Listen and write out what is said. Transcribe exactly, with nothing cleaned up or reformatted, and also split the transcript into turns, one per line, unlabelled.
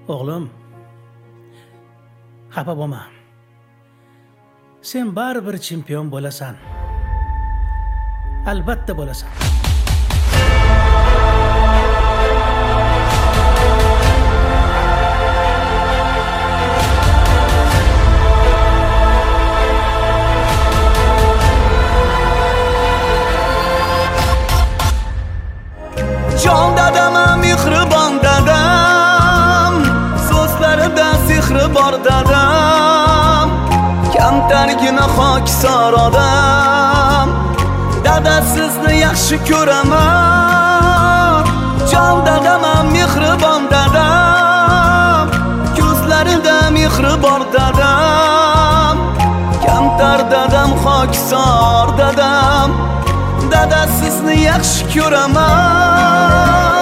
O'g'lim, xafa bo'lma. Sen baribir chempion bo'lasan. Albatta bo'lasan.
Jon dadam, mehribon dadam, so'zlarida sehri bor dadam, kamtargina xokisor odam. Dada, sizni yaxshi ko'raman. Jon dadam, mehribon dadam, ko'zlarida mehri bor dadam, kamtar dadam, xokisor dadam. Dada, sizni yaxshi ko'raman.